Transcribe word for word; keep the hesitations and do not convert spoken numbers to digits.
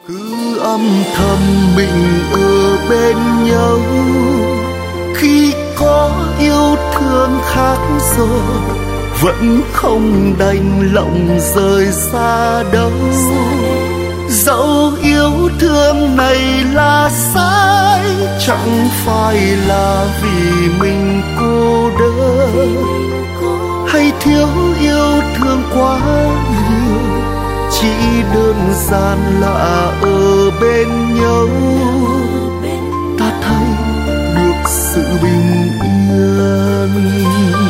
cứ âm thầm mình ở bên nhau, khi có yêu thương khác rồi vẫn không đành lòng rời xa đâu. Dẫu yêu thương này là sai, chẳng phải là vì mình cô đơn hay thiếu yêu thương quá nhiều, chỉ đơn giản là ở bên nhau ta thấy được sự bình yên.